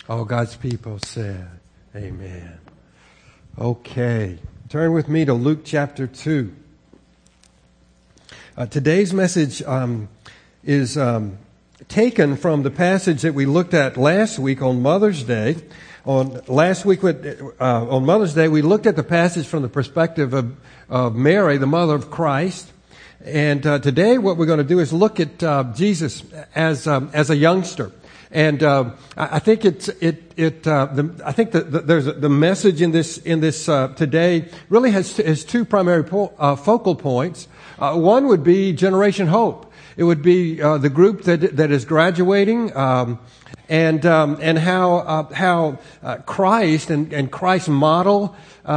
All God's people said, amen. Okay. Turn with me to Luke chapter 2. Today's message is taken from the passage that we looked at last week on Mother's Day. On Mother's Day, we looked at the passage from the perspective of Mary, the mother of Christ. And today, what we're going to do is look at Jesus as a youngster. And I think there's the message in this today really has two primary focal points. One would be Generation Hope. It would be the group that is graduating, and how Christ and Christ's model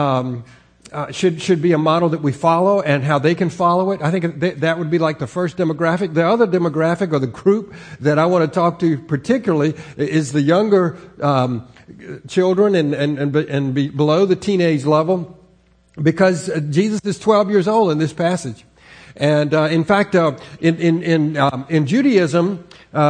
should be a model that we follow, and how they can follow it. I think that would be like the first demographic. The other demographic, or the group that I want to talk to particularly, is the younger children and below the teenage level, because Jesus is 12 years old in this passage. And in fact, in Judaism,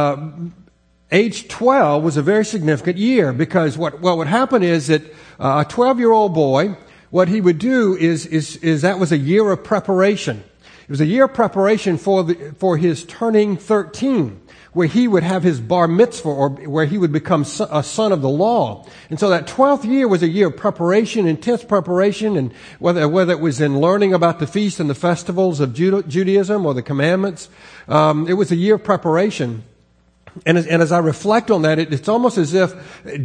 age 12 was a very significant year, because what would happen is that a 12-year-old boy, what he would do is that was a year of preparation. It was a year of preparation for his turning 13, where he would have his bar mitzvah, or where he would become a son of the law. And so that 12th year was a year of preparation, intense preparation, and whether it was in learning about the feasts and the festivals of Judaism or the commandments, it was a year of preparation. And as I reflect on that, it's almost as if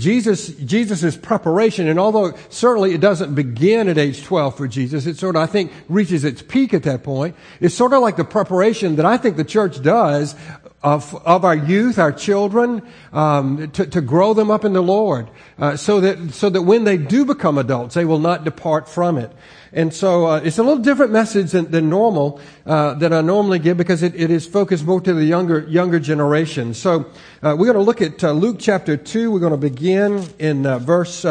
Jesus' preparation, and although certainly it doesn't begin at age 12 for Jesus, it sort of, I think, reaches its peak at that point. It's sort of like the preparation that I think the church does of our youth, our children, to grow them up in the Lord, so that when they do become adults, they will not depart from it. And so it's a little different message than normal, that I normally give, because it is focused more to the younger generation. So we're going to look at Luke chapter 2. We're going to begin in verse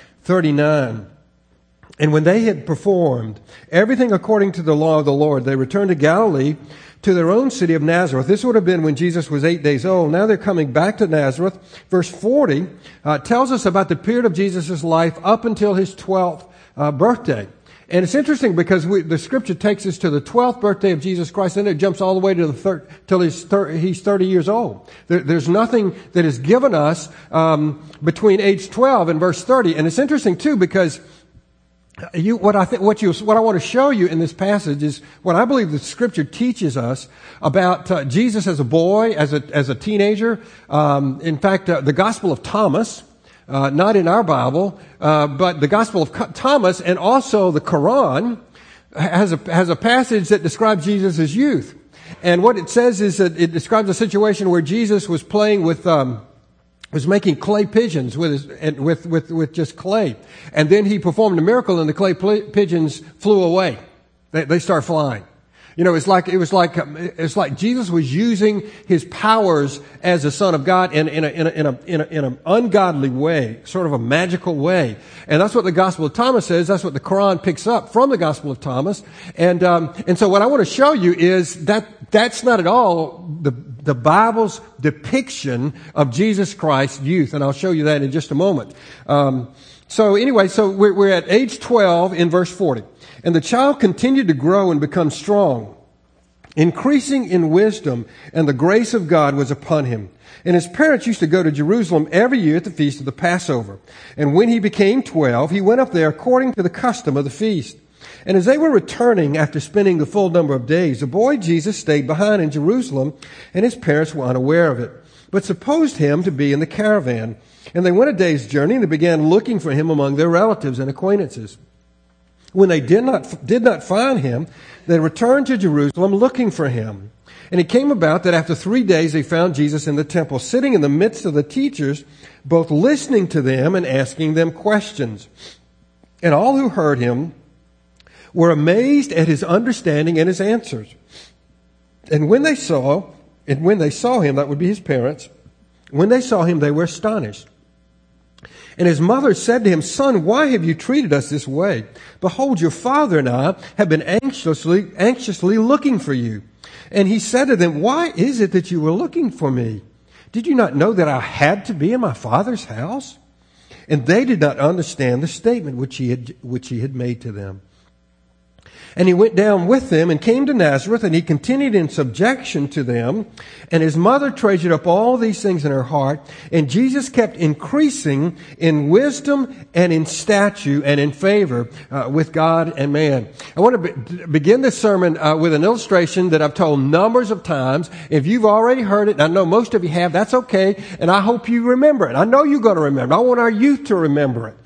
39. And when they had performed everything according to the law of the Lord, they returned to Galilee, to their own city of Nazareth. This would have been when Jesus was 8 days old. Now they're coming back to Nazareth. Verse 40 tells us about the period of Jesus' life up until his 12th birthday. And it's interesting, because the scripture takes us to the 12th birthday of Jesus Christ, and it jumps all the way to till he's 30 years old. There's nothing that is given us between age 12 and verse 30. And it's interesting too, because what I want to show you in this passage is what I believe the scripture teaches us about Jesus as a boy, as a teenager. In fact, the Gospel of Thomas, not in our Bible, but the Gospel of Thomas, and also the Quran, has a passage that describes Jesus' youth. And what it says is that it describes a situation where Jesus was playing with was making clay pigeons with just clay, and then he performed a miracle, and the clay pigeons flew away. They start flying. You know, it's like Jesus was using his powers as a son of God in an ungodly way, sort of a magical way. And that's what the Gospel of Thomas says. That's what the Quran picks up from the Gospel of Thomas. And so what I want to show you is that that's not at all the Bible's depiction of Jesus Christ's youth. And I'll show you that in just a moment. So we're at age 12 in verse 40. And the child continued to grow and become strong, increasing in wisdom, and the grace of God was upon him. And his parents used to go to Jerusalem every year at the feast of the Passover. And when he became 12, he went up there according to the custom of the feast. And as they were returning after spending the full number of days, the boy Jesus stayed behind in Jerusalem, and his parents were unaware of it, but supposed him to be in the caravan. And they went a day's journey, and they began looking for him among their relatives and acquaintances. When they did not find him, they returned to Jerusalem looking for him. And it came about that after 3 days they found Jesus in the temple, sitting in the midst of the teachers, both listening to them and asking them questions. And all who heard him were amazed at his understanding and his answers. And when they saw him, that would be his parents, when they saw him, they were astonished. And his mother said to him, "Son, why have you treated us this way? Behold, your father and I have been anxiously looking for you." And he said to them, "Why is it that you were looking for me? Did you not know that I had to be in my Father's house?" And they did not understand the statement which he had made to them. And he went down with them and came to Nazareth, and he continued in subjection to them. And his mother treasured up all these things in her heart. And Jesus kept increasing in wisdom and in stature and in favor with God and man. I want to begin this sermon with an illustration that I've told numbers of times. If you've already heard it, and I know most of you have, that's okay. And I hope you remember it. I know you're going to remember it. I want our youth to remember it.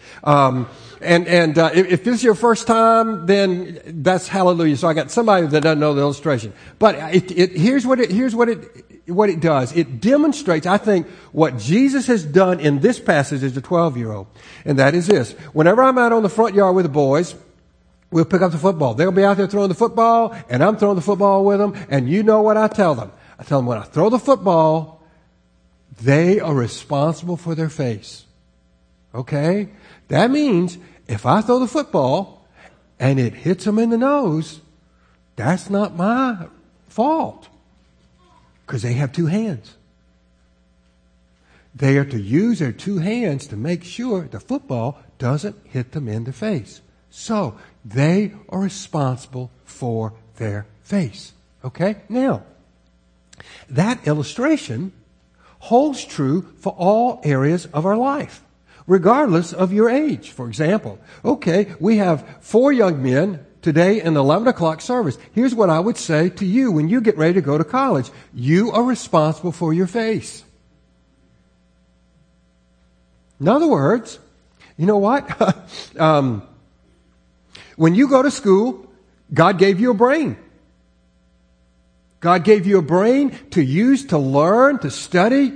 If this is your first time, then that's hallelujah. So I got somebody that doesn't know the illustration. But here's what it does. It demonstrates, I think, what Jesus has done in this passage as a 12-year-old. And that is this. Whenever I'm out on the front yard with the boys, we'll pick up the football. They'll be out there throwing the football, and I'm throwing the football with them. And you know what I tell them. I tell them when I throw the football, they are responsible for their face. Okay? That means if I throw the football and it hits them in the nose, that's not my fault because they have two hands. They are to use their two hands to make sure the football doesn't hit them in the face. So they are responsible for their face. Okay? Now, that illustration holds true for all areas of our life, regardless of your age. For example, okay, we have 4 young men today in the 11 o'clock service. Here's what I would say to you when you get ready to go to college. You are responsible for your face. In other words, you know what? When you go to school, God gave you a brain. God gave you a brain to use, to learn, to study,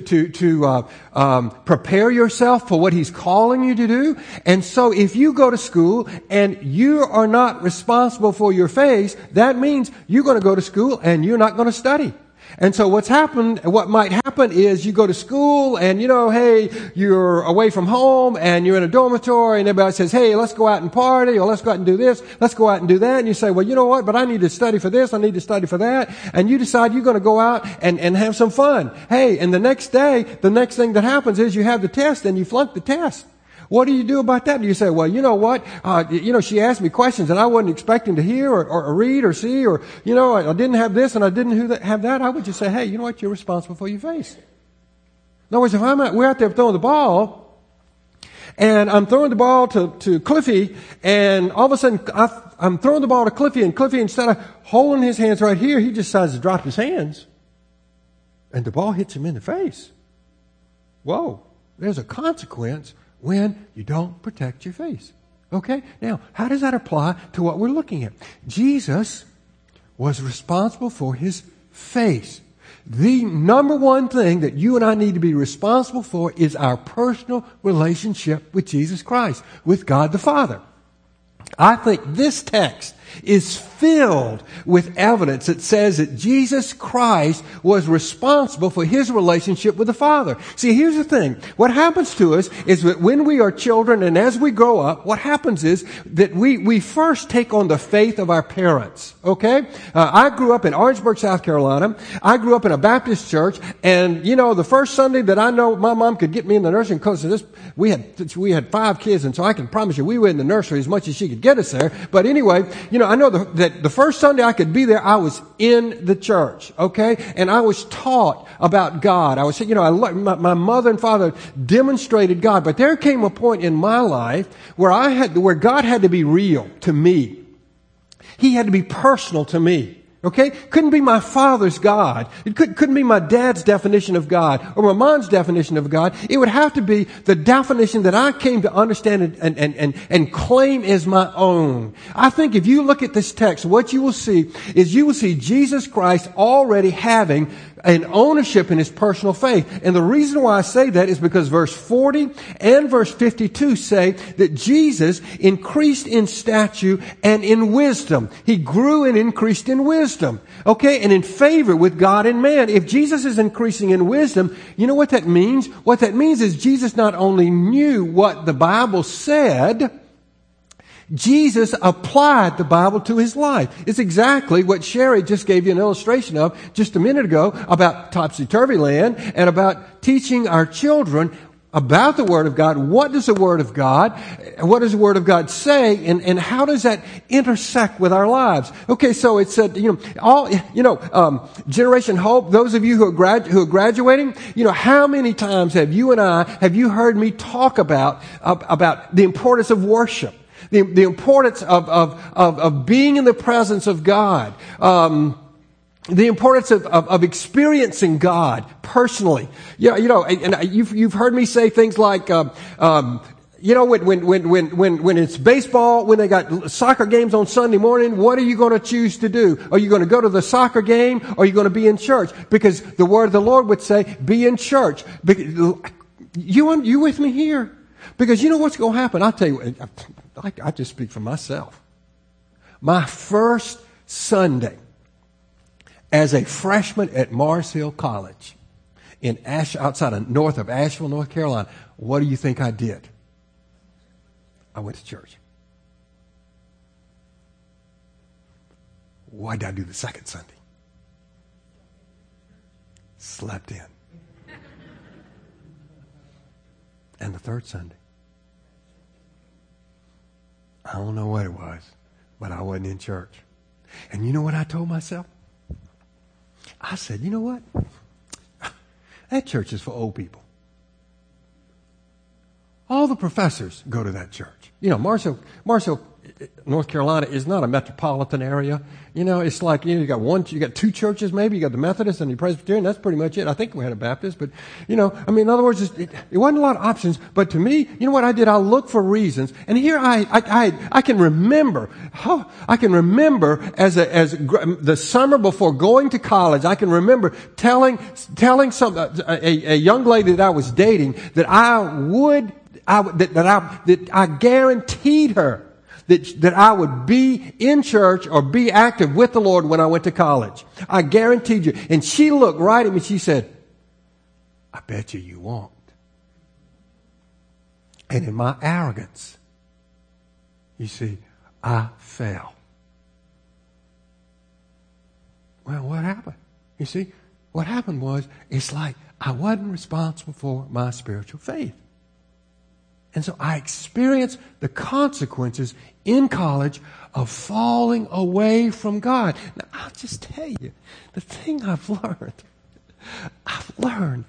to prepare yourself for what He's calling you to do. And so if you go to school and you are not responsible for your face, that means you're going to go to school and you're not going to study. And so what might happen is you go to school and, hey, you're away from home and you're in a dormitory and everybody says, hey, let's go out and party, or let's go out and do this, let's go out and do that. And you say, well, you know what, but I need to study for this, I need to study for that. And you decide you're going to go out and have some fun. Hey, and the next day, the next thing that happens is you have the test and you flunk the test. What do you do about that? Do you say, well, you know what? She asked me questions and I wasn't expecting to hear or read or see, or, I didn't have this and I didn't have that. I would just say, hey, you know what? You're responsible for your face. In other words, if we're out there throwing the ball and I'm throwing the ball to Cliffy, and all of a sudden I'm throwing the ball to Cliffy, and Cliffy, instead of holding his hands right here, he just decides to drop his hands and the ball hits him in the face. Whoa, there's a consequence when you don't protect your face. Okay? Now, how does that apply to what we're looking at? Jesus was responsible for His face. The number one thing that you and I need to be responsible for is our personal relationship with Jesus Christ, with God the Father. I think this text is filled with evidence that says that Jesus Christ was responsible for His relationship with the Father. See, here's the thing. What happens to us is that when we are children and as we grow up, what happens is that we first take on the faith of our parents. Okay? I grew up in Orangeburg, South Carolina. I grew up in a Baptist church, and the first Sunday that I know my mom could get me in the nursery, because of this, we had 5 kids, and so I can promise you we were in the nursery as much as she could get us there. But anyway, I know that the first Sunday I could be there, I was in the church, okay? And I was taught about God. I was, my mother and father demonstrated God. But there came a point in my life where God had to be real to me. He had to be personal to me. Okay? Couldn't be my father's God. It couldn't be my dad's definition of God or my mom's definition of God. It would have to be the definition that I came to understand and claim as my own. I think if you look at this text, what you will see is you will see Jesus Christ already having an ownership in His personal faith. And the reason why I say that is because verse 40 and verse 52 say that Jesus increased in stature and in wisdom. He grew and increased in wisdom. Okay? And in favor with God and man. If Jesus is increasing in wisdom, you know what that means? What that means is Jesus not only knew what the Bible said, Jesus applied the Bible to His life. It's exactly what Sherry just gave you an illustration of just a minute ago about topsy-turvy land and about teaching our children about the Word of God. What does the Word of God say, and how does that intersect with our lives? Okay, so it said, Generation Hope, those of you who are graduating, how many times have you heard me talk about the importance of worship, the importance of being in the presence of God, the importance of experiencing God personally. And you've heard me say things like, when it's baseball, when they got soccer games on Sunday morning, what are you going to choose to do? Are you going to go to the soccer game, or are you going to be in church? Because the word of the Lord would say, be in church. You with me here? Because you know what's going to happen? I'll tell you, I just speak for myself. My first Sunday as a freshman at Mars Hill College north of Asheville, North Carolina, what do you think I did? I went to church. Why did I do the second Sunday? Slept in. And the third Sunday, I don't know what it was, but I wasn't in church. And you know what I told myself? I said, you know what? That church is for old people. All the professors go to that church. Mars Hill, North Carolina is not a metropolitan area. It's like, you got two churches maybe. You got the Methodist and the Presbyterian. That's pretty much it. I think we had a Baptist, but, in other words, it wasn't a lot of options. But to me, you know what I did? I looked for reasons. And here I can remember as the summer before going to college, I can remember telling a young lady that I was dating that I guaranteed her that I would be in church or be active with the Lord when I went to college. I guaranteed you. And she looked right at me. She said, I bet you won't. And in my arrogance, you see, I fell. Well, what happened? You see, what happened was, it's like I wasn't responsible for my spiritual faith. And so I experienced the consequences in college of falling away from God. Now, I'll just tell you, the thing I've learned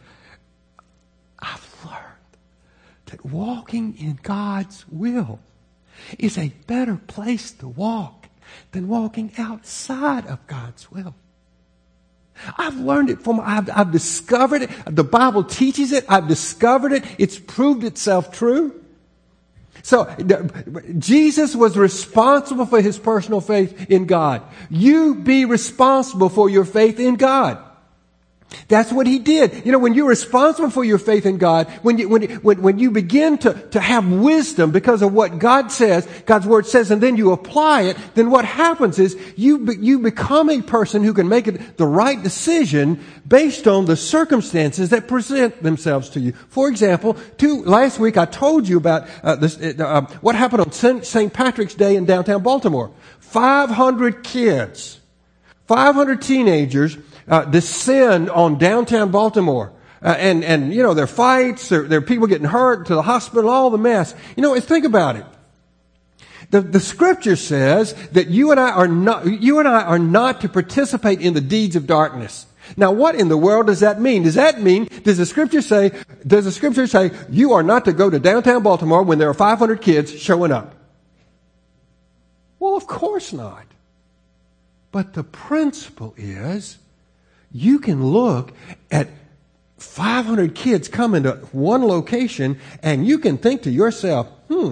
that walking in God's will is a better place to walk than walking outside of God's will. I've learned it I've discovered it. The Bible teaches it. I've discovered it. It's proved itself true. So Jesus was responsible for his personal faith in God. You be responsible for your faith in God. That's what he did. When you're responsible for your faith in God, when you begin to have wisdom because of what God says, God's word says, and then you apply it, then what happens is you become a person who can make the right decision based on the circumstances that present themselves to you. For example, last week I told you about what happened on St. Patrick's Day in downtown Baltimore. 500 kids, 500 teenagers descend on downtown Baltimore. And there are fights, there are people getting hurt, to the hospital, all the mess. Think about it. The scripture says that you and I are not to participate in the deeds of darkness. Now, what in the world does that mean? Does the scripture say you are not to go to downtown Baltimore when there are 500 kids showing up? Well, of course not. But the principle is, you can look at 500 kids coming to one location and you can think to yourself,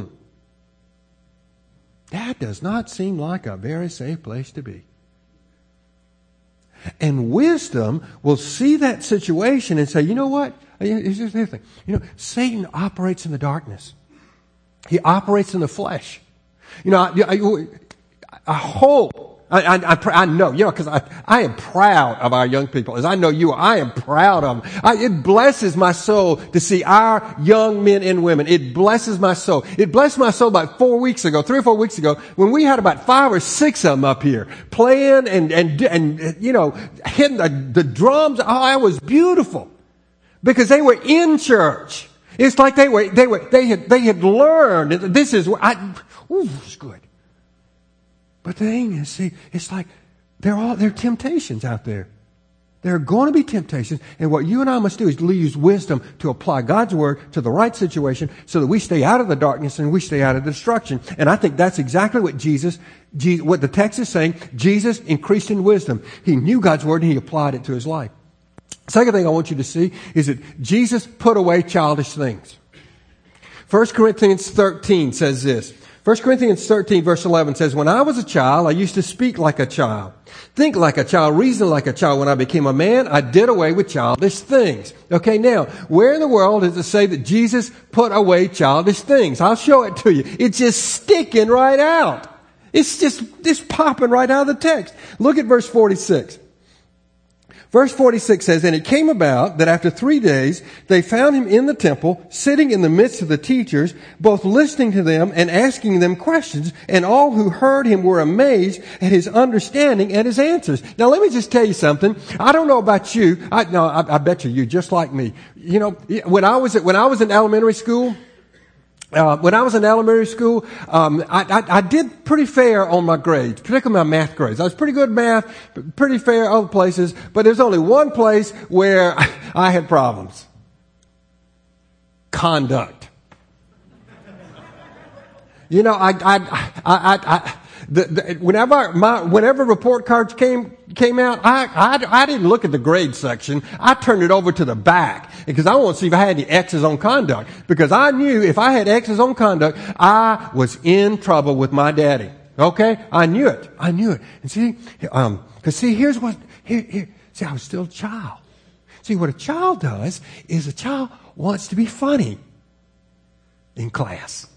that does not seem like a very safe place to be. And wisdom will see that situation and say, you know what? Here's the thing. Satan operates in the darkness. He operates in the flesh. I hope, I know, because I am proud of our young people. As I know you are, I am proud of them. It blesses my soul to see our young men and women. It blesses my soul. It blessed my soul about 3 or 4 weeks ago, when we had about 5 or 6 of them up here playing and hitting the drums. Oh, it was beautiful because they were in church. It's like they had learned. This is it's good. But the thing is, see, it's like there are temptations out there. There are going to be temptations, and what you and I must do is use wisdom to apply God's word to the right situation so that we stay out of the darkness and we stay out of the destruction. And I think that's exactly what what the text is saying. Jesus increased in wisdom. He knew God's word and he applied it to his life. Second thing I want you to see is that Jesus put away childish things. 1 Corinthians 13 says this. 1 Corinthians 13 verse 11 says, when I was a child, I used to speak like a child, think like a child, reason like a child. When I became a man, I did away with childish things. Okay, now, where in the world does it say that Jesus put away childish things? I'll show it to you. It's just sticking right out. It's just popping right out of the text. Look at verse 46. Verse 46 says, and it came about that after 3 days, they found him in the temple, sitting in the midst of the teachers, both listening to them and asking them questions. And all who heard him were amazed at his understanding and his answers. Now, let me just tell you something. I don't know about you. I bet you're just like me. You know, when I was in elementary school, I did pretty fair on my grades, particularly my math grades. I was pretty good at math, pretty fair other places, but there's only one place where I had problems. Conduct. You know, whenever report cards came out, I didn't look at the grade section. I turned it over to the back because I wanted to see if I had any X's on conduct. Because I knew if I had X's on conduct, I was in trouble with my daddy. Okay? I knew it. And see, here's what, see, I was still a child. See, what a child does is a child wants to be funny in class.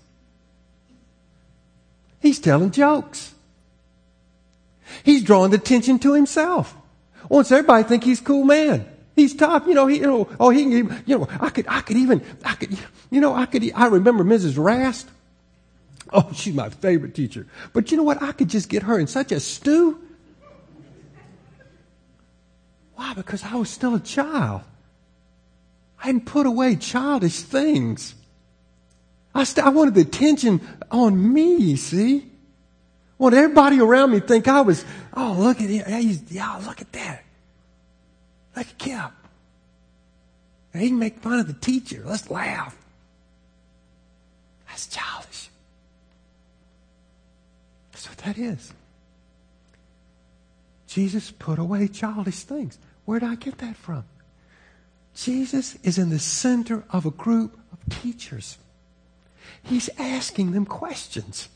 He's telling jokes. He's drawing the attention to himself. Wants everybody to think he's a cool man. He's tough. I remember Mrs. Rast. Oh, she's my favorite teacher. But you know what? I could just get her in such a stew. Why? Because I was still a child. I hadn't put away childish things. I wanted the attention on me, you see. I wanted everybody around me to think I was, oh, look at him. Look at that. Look at Kip. And he can make fun of the teacher. Let's laugh. That's childish. That's what that is. Jesus put away childish things. Where did I get that from? Jesus is in the center of a group of teachers. He's asking them questions.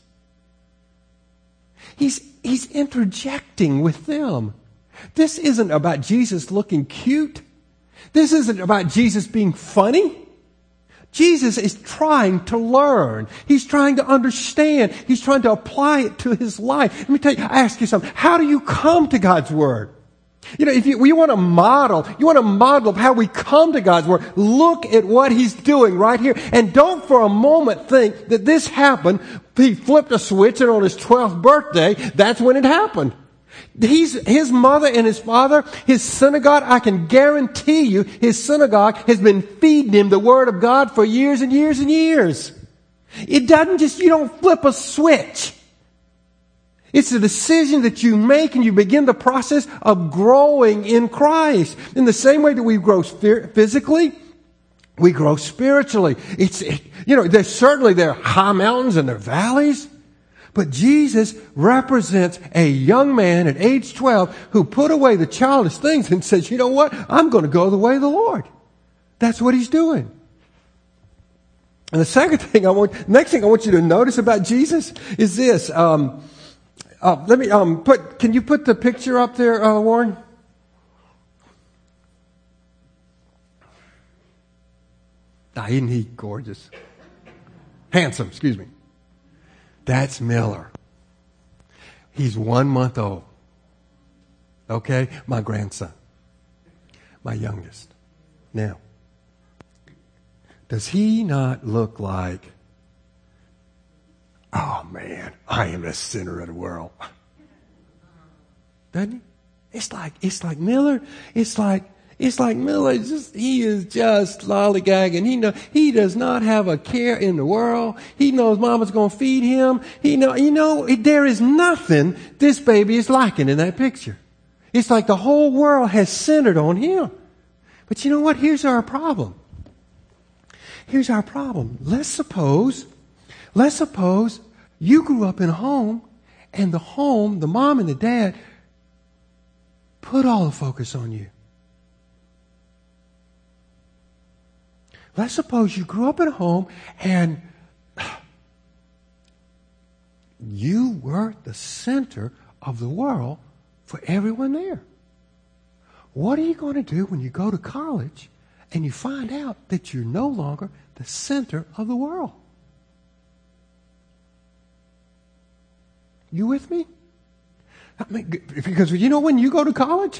He's interjecting with them. This isn't about Jesus looking cute. This isn't about Jesus being funny. Jesus is trying to learn. He's trying to understand. He's trying to apply it to his life. Let me tell you, I ask you something. How do you come to God's Word? You know, if you want to model how we come to God's Word, look at what He's doing right here. And don't for a moment think that this happened. He flipped a switch and on his 12th birthday, that's when it happened. His mother and his father, his synagogue, I can guarantee you, his synagogue has been feeding him the Word of God for years and years and years. It doesn't you don't flip a switch. It's a decision that you make and you begin the process of growing in Christ. In the same way that we grow physically, we grow spiritually. There are high mountains and there are valleys. But Jesus represents a young man at age 12 who put away the childish things and says, you know what? I'm going to go the way of the Lord. That's what he's doing. And the next thing I want you to notice about Jesus is this. Can you put the picture up there, Warren? Isn't he gorgeous? Handsome, excuse me. That's Miller. He's 1 month old. Okay? My grandson. My youngest. Now, does he not look like, oh man, I am the center of the world? Doesn't he? It's like Miller. It's It's like Miller he is just lollygagging. He does not have a care in the world. He knows mama's going to feed him. There is nothing this baby is lacking in that picture. It's like the whole world has centered on him. But you know what? Here's our problem. Let's suppose you grew up in a home, and the mom and the dad, put all the focus on you. Let's suppose you grew up in a home and you were the center of the world for everyone there. What are you going to do when you go to college and you find out that you're no longer the center of the world? You with me? I mean, because when you go to college,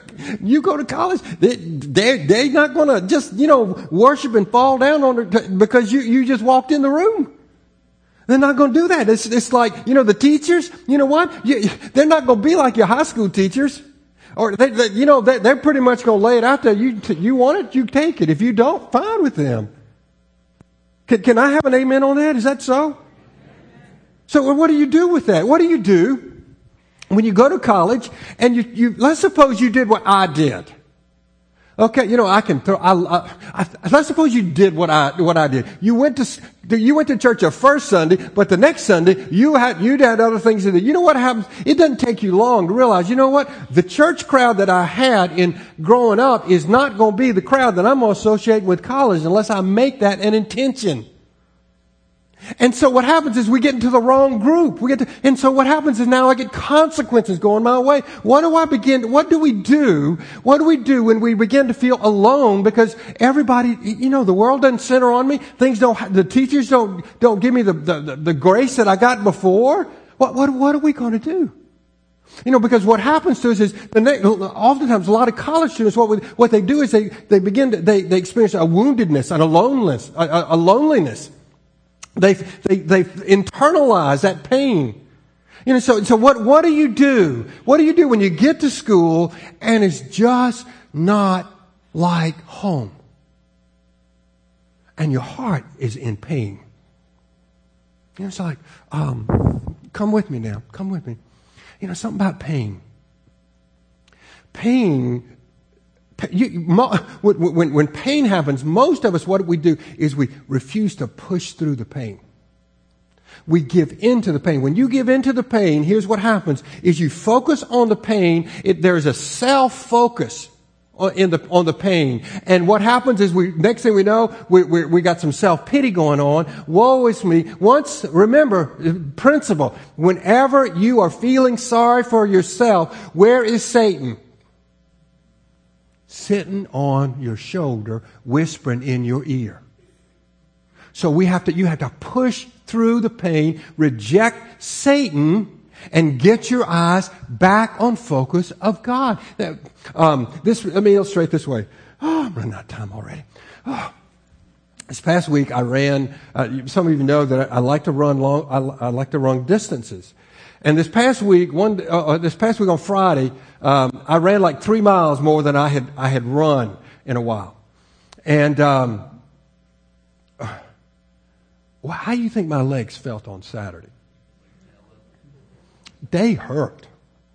they're not going to just, worship and fall down on it because you just walked in the room. They're not going to do that. It's like, the teachers, you know what? They're not going to be like your high school teachers. Or, they're pretty much going to lay it out there. You want it, you take it. If you don't, fine with them. Can I have an amen on that? Is that so? So what do you do with that? What do you do when you go to college and let's suppose you did what I did. Okay, let's suppose you did what I did. You went to church the first Sunday, but the next Sunday you'd had other things to do. You know what happens? It doesn't take you long to realize, you know what? The church crowd that I had in growing up is not going to be the crowd that I'm going to associate with college unless I make that an intention. And so what happens is we get into the wrong group. And so what happens is now I get consequences going my way. What do we do? What do we do when we begin to feel alone? Because everybody, the world doesn't center on me. The teachers don't give me the grace that I got before. What are we going to do? Because what happens to us is oftentimes a lot of college students, what they do is they experience a woundedness and a loneliness. They've internalized that pain. So what do you do? What do you do when you get to school and it's just not like home? And your heart is in pain. It's like, come with me now. Come with me. Something about pain. When pain happens, most of us, what we do is we refuse to push through the pain. We give in to the pain. When you give in to the pain, here's what happens, is you focus on the pain. There's a self-focus on the pain. And what happens is next thing we know, we got some self-pity going on. Woe is me. Remember, principle, whenever you are feeling sorry for yourself, where is Satan? Sitting on your shoulder, whispering in your ear. So you have to push through the pain, reject Satan, and get your eyes back on focus of God. Let me illustrate this way. I'm running out of time already. This past week I ran. Some of you know that I like to run long. I like to run distances. And this past week on Friday, I ran like 3 miles more than I had run in a while. And how do you think my legs felt on Saturday? They hurt.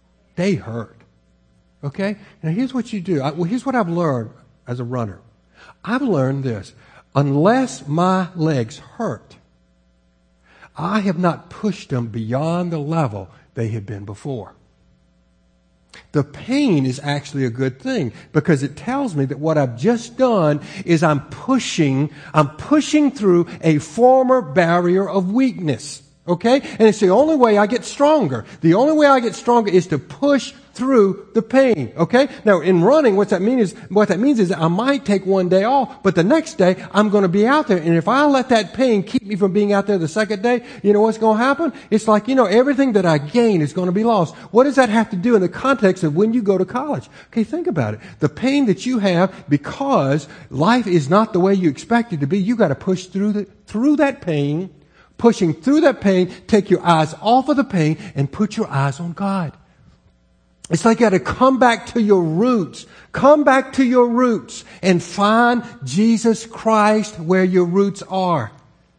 Okay? Now here's what you do. Here's what I've learned as a runner. I've learned this. Unless my legs hurt, I have not pushed them beyond the level they had been before. The pain is actually a good thing because it tells me that what I've just done is I'm pushing through a former barrier of weakness. Okay? And it's the only way I get stronger. The only way I get stronger is to push through the pain. Okay? Now, in running, what that means is I might take one day off, but the next day I'm going to be out there. And if I let that pain keep me from being out there the second day, you know what's going to happen? It's like, everything that I gain is going to be lost. What does that have to do in the context of when you go to college? Okay, think about it. The pain that you have because life is not the way you expect it to be, you got to push through that pain. Pushing through that pain, take your eyes off of the pain and put your eyes on God. It's like you got to come back to your roots. Come back to your roots and find Jesus Christ where your roots are.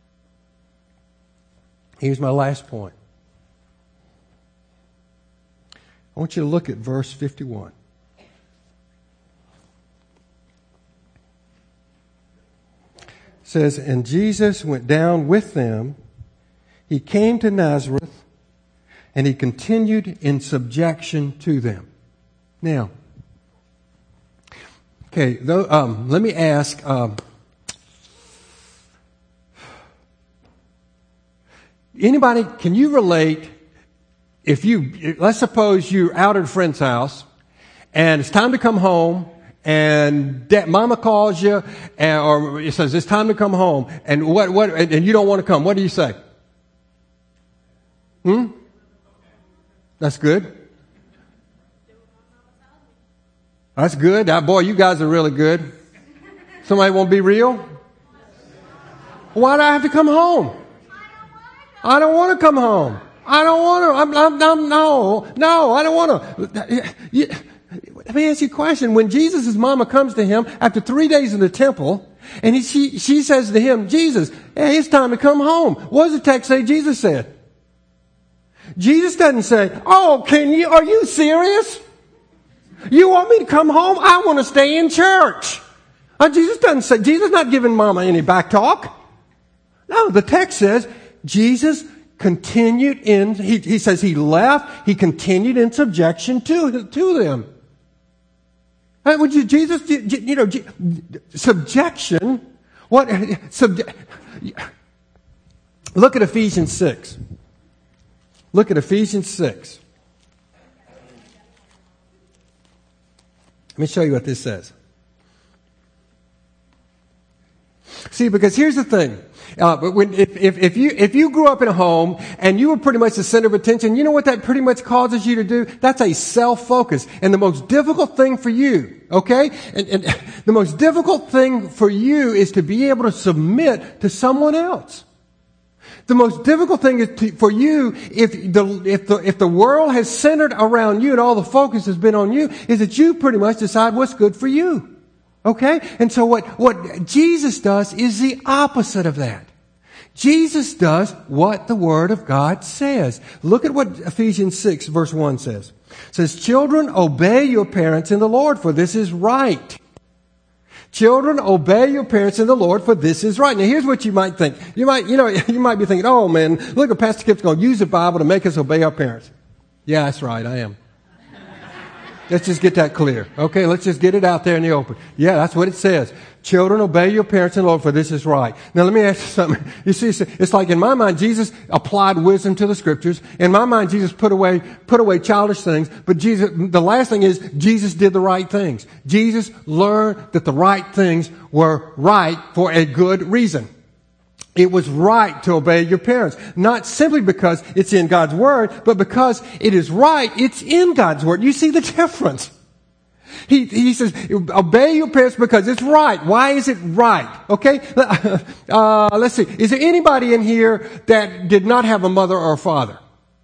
Here's my last point. I want you to look at verse 51. It says, and Jesus went down with them. He came to Nazareth, and he continued in subjection to them. Now, okay, let me ask, anybody, can you relate let's suppose you're out at a friend's house, and it's time to come home, and mama calls you, or it says it's time to come home, and and you don't want to come. What do you say? That's good. That's good. Boy, you guys are really good. Somebody want to be real? Why do I have to come home? I don't want to come home. I don't want to. No, I don't want to. Let me ask you a question. When Jesus' mama comes to him after 3 days in the temple, and she says to him, Jesus, hey, it's time to come home. What does the text say Jesus said? Jesus doesn't say, oh, are you serious? You want me to come home? I want to stay in church. Jesus doesn't say, Jesus not giving mama any back talk. No, the text says Jesus continued he says he left, he continued in subjection to them. Would you, Jesus, subjection, look at Ephesians 6. Look at Ephesians 6. Let me show you what this says. See, because here's the thing. If you grew up in a home and you were pretty much the center of attention, you know what that pretty much causes you to do? That's a self-focus. And the most difficult thing for you, okay? And the most difficult thing for you is to be able to submit to someone else. The most difficult thing is for you, if the world has centered around you and all the focus has been on you, is that you pretty much decide what's good for you. Okay? And so what Jesus does is the opposite of that. Jesus does what the Word of God says. Look at what Ephesians 6 verse 1 says. It says, children, obey your parents in the Lord, for this is right. Children, obey your parents in the Lord, for this is right. Now, here's what you might think. You might be thinking, oh man, look, Pastor Kip's going to use the Bible to make us obey our parents. Yeah, that's right, I am. Let's just get that clear. Okay, let's just get it out there in the open. Yeah, that's what it says. Children, obey your parents in the Lord, for this is right. Now, let me ask you something. You see, it's like in my mind, Jesus applied wisdom to the Scriptures. In my mind, Jesus put away childish things. But the last thing is, Jesus did the right things. Jesus learned that the right things were right for a good reason. It was right to obey your parents. Not simply because it's in God's Word, but because it is right, it's in God's Word. You see the difference. He says, obey your parents because it's right. Why is it right? Okay? Let's see. Is there anybody in here that did not have a mother or a father?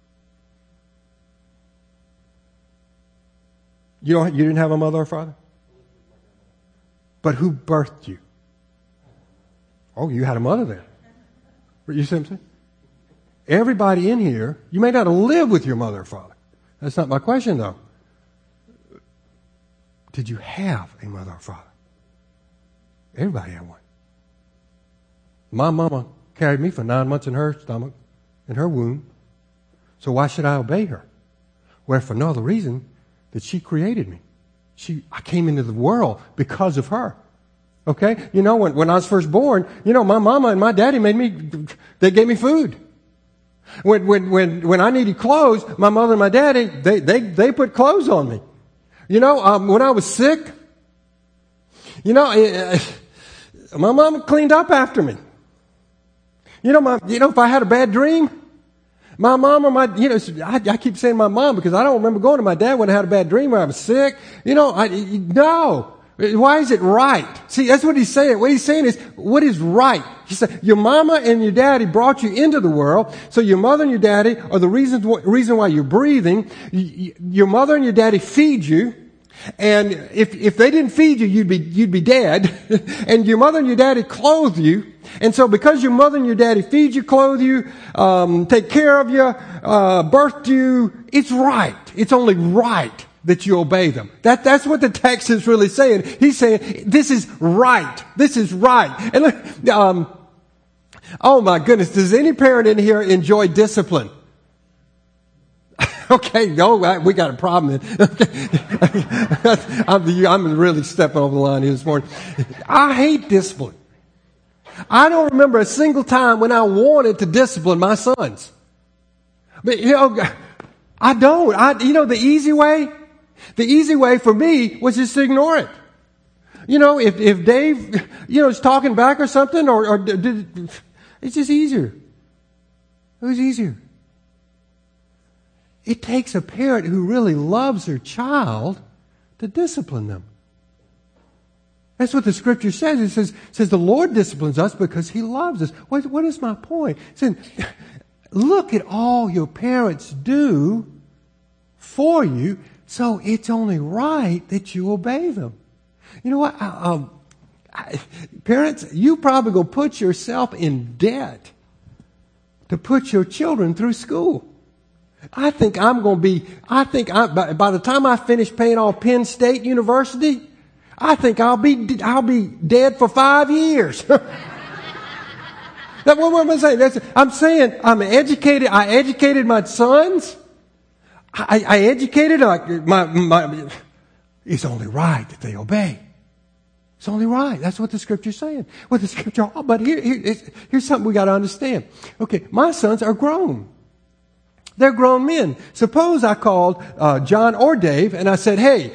You didn't have a mother or father? But who birthed you? Oh, you had a mother then. You see what I'm saying? Everybody in here, you may not have lived with your mother or father. That's not my question, though. Did you have a mother or father? Everybody had one. My mama carried me for 9 months in her stomach, in her womb. So why should I obey her? Well, for no other reason that she created me. I came into the world because of her. Okay? You know, when I was first born, my mama and my daddy they gave me food. When I needed clothes, my mother and my daddy, they put clothes on me. When I was sick, my mama cleaned up after me. If I had a bad dream, my mom or I keep saying my mom because I don't remember going to my dad when I had a bad dream when I was sick. No. Why is it right? See, that's what he's saying. What he's saying is, what is right? He said, your mama and your daddy brought you into the world, so your mother and your daddy are the reason why you're breathing. Your mother and your daddy feed you, and if they didn't feed you, you'd be dead. And your mother and your daddy clothe you, and so because your mother and your daddy feed you, clothe you, take care of you, birthed you, it's right. It's only right that you obey them. That's what the text is really saying. He's saying, this is right. This is right. And look, oh my goodness, does any parent in here enjoy discipline? Okay, no, we got a problem then. I'm really stepping over the line here this morning. I hate discipline. I don't remember a single time when I wanted to discipline my sons. But, I don't. The easy way for me was just to ignore it. If Dave, is talking back or something, it's just easier. It was easier. It takes a parent who really loves their child to discipline them. That's what the scripture says. It says the Lord disciplines us because He loves us. What is my point? It says, look at all your parents do for you, so it's only right that you obey them. You know what? Parents, you probably go put yourself in debt to put your children through school. I think by the time I finish paying off Penn State University, I think I'll be dead for 5 years. That's what am I saying? I'm saying I'm educated. I educated my sons. I educated my. It's only right that they obey. It's only right. That's what the scripture's saying. What the scripture. But here's something we got to understand. Okay, my sons are grown. They're grown men. Suppose I called John or Dave and I said, "Hey,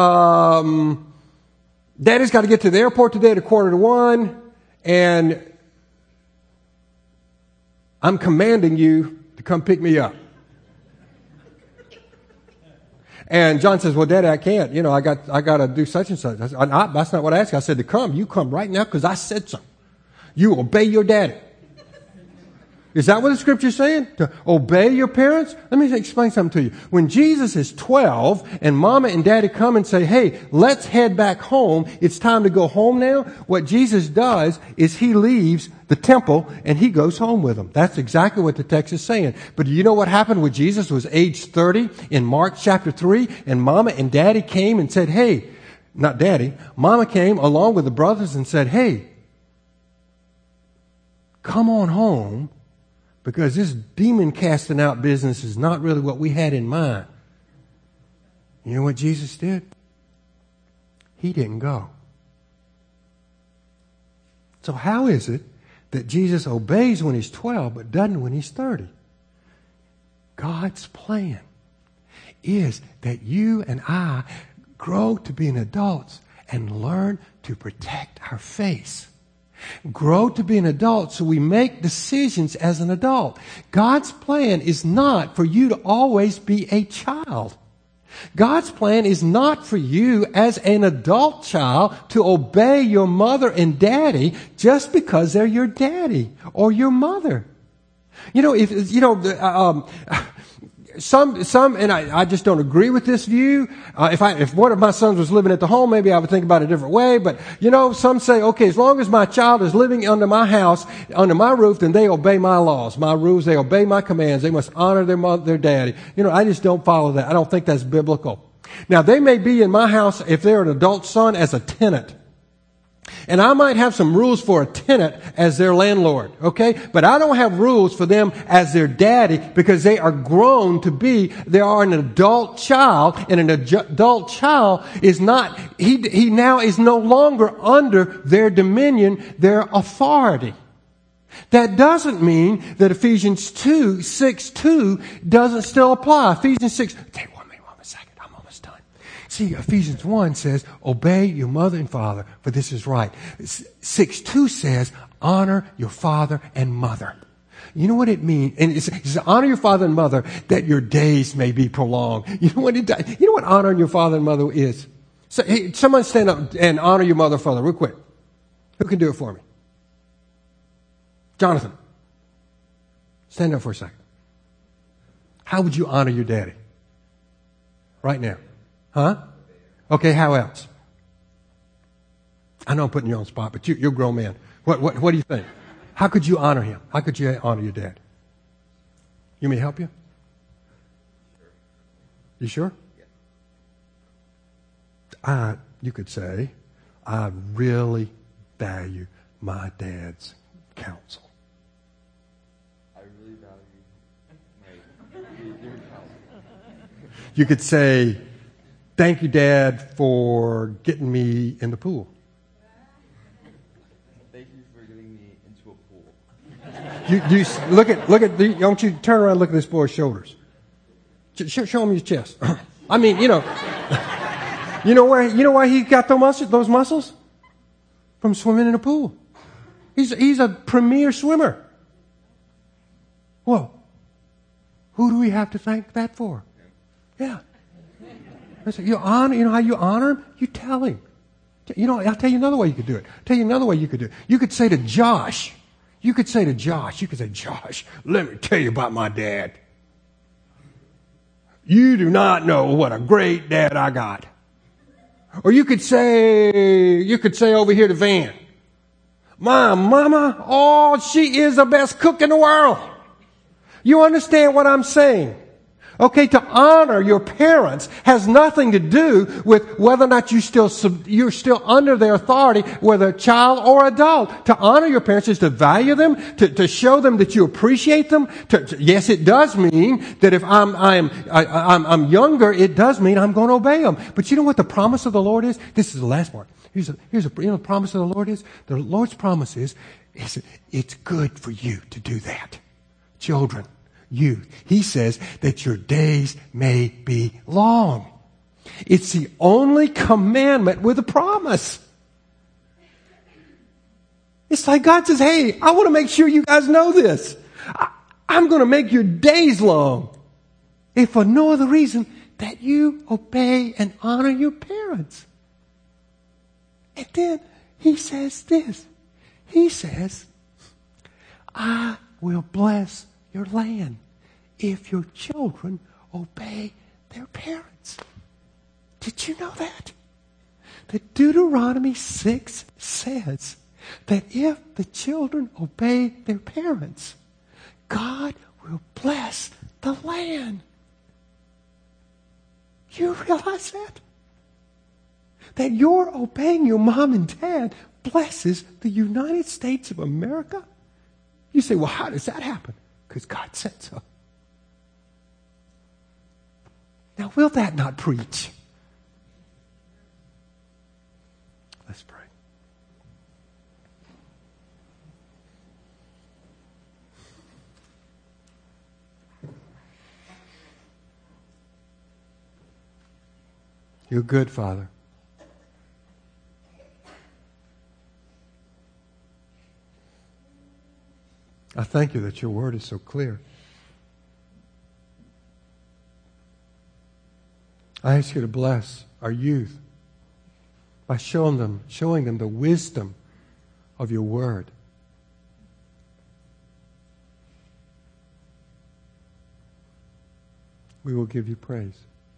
Daddy's got to get to the airport today at 1:45, and I'm commanding you to come pick me up." And John says, "Well, Daddy, I can't. I got to do such and such." That's not what I asked. I said to come. You come right now because I said so. You obey your daddy. Is that what the scripture's saying? To obey your parents? Let me explain something to you. When Jesus is 12 and mama and daddy come and say, "Hey, let's head back home. It's time to go home now." What Jesus does is He leaves the temple and He goes home with them. That's exactly what the text is saying. But do you know what happened when Jesus was age 30 in Mark chapter 3 and mama and daddy came and said, "Hey," not daddy, mama came along with the brothers and said, "Hey, come on home. Because this demon casting out business is not really what we had in mind." You know what Jesus did? He didn't go. So how is it that Jesus obeys when He's 12 but doesn't when He's 30? God's plan is that you and I grow to being adults and learn to protect our faith. Grow to be an adult so we make decisions as an adult. God's plan is not for you to always be a child. God's plan is not for you as an adult child to obey your mother and daddy just because they're your daddy or your mother. Some, and I just don't agree with this view. If one of my sons was living at the home, maybe I would think about it a different way. But, some say, okay, as long as my child is living under my house, under my roof, then they obey my laws, my rules, they obey my commands. They must honor their mother, their daddy. I just don't follow that. I don't think that's biblical. Now, they may be in my house, if they're an adult son, as a tenant. And I might have some rules for a tenant as their landlord, okay? But I don't have rules for them as their daddy because they are grown to be, they are an adult child, and an adult child is not, he now is no longer under their dominion, their authority. That doesn't mean that Ephesians 6:2 doesn't still apply. Ephesians 6, take one second, I'm almost done. See, Ephesians 1 says, obey your mother and father, for this is right. 6:2 says, honor your father and mother. You know what it means? And it says, honor your father and mother that your days may be prolonged. You know what honoring your father and mother is? So, hey, someone stand up and honor your mother or father real quick. Who can do it for me? Jonathan, stand up for a second. How would you honor your daddy? Right now. Huh? Okay, how else? I know I'm putting you on the spot, but you're a grown man. What do you think? How could you honor him? How could you honor your dad? You may help you? You sure? You could say, I really value my dad's counsel. I really value your counsel. You could say, thank you, Dad, for getting me in the pool. Thank you for getting me into a pool. You look at the, don't you turn around and look at this boy's shoulders. Show him your chest. I mean, you know why he got those muscles? From swimming in a pool. He's a premier swimmer. Well, who do we have to thank that for? Yeah. You know how you honor him? You tell him. I'll tell you another way you could do it. You could say to Josh, Josh, let me tell you about my dad. You do not know what a great dad I got. Or you could say over here to Van, my mama, oh, she is the best cook in the world. You understand what I'm saying? Okay, to honor your parents has nothing to do with whether or not you're still under their authority, whether child or adult. To honor your parents is to value them, to show them that you appreciate them. Yes, it does mean that if I'm younger, it does mean I'm going to obey them. But you know what the promise of the Lord is? This is the last part. The promise of the Lord is? The Lord's promise is it's good for you to do that. Children. Youth. He says that your days may be long. It's the only commandment with a promise. It's like God says, hey, I want to make sure you guys know this. I'm going to make your days long. If for no other reason that you obey and honor your parents. And then he says this. He says, I will bless your land if your children obey their parents. Did you know that? That Deuteronomy 6 says that if the children obey their parents, God will bless the land. You realize that? That your obeying your mom and dad blesses the United States of America? You say, well, how does that happen? Because God said so. Now, will that not preach? Let's pray. You're good, Father. I thank you that your word is so clear. I ask you to bless our youth by showing them the wisdom of your word. We will give you praise.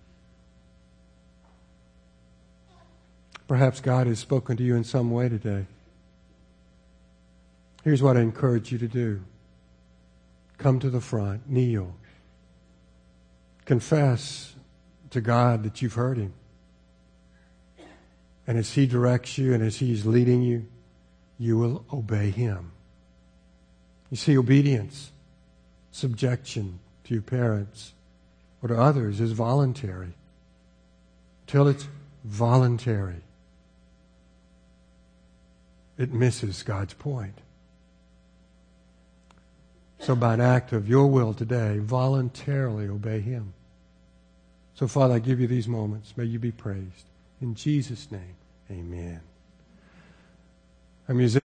Perhaps God has spoken to you in some way today. Here's what I encourage you to do. Come to the front, kneel. Confess to God that you've heard Him. And as He directs you and as He's leading you, you will obey Him. You see, obedience, subjection to your parents or to others is voluntary. Till it's voluntary, it misses God's point. So by an act of your will today, voluntarily obey Him. So Father, I give you these moments. May you be praised. In Jesus' name, amen. Our musicians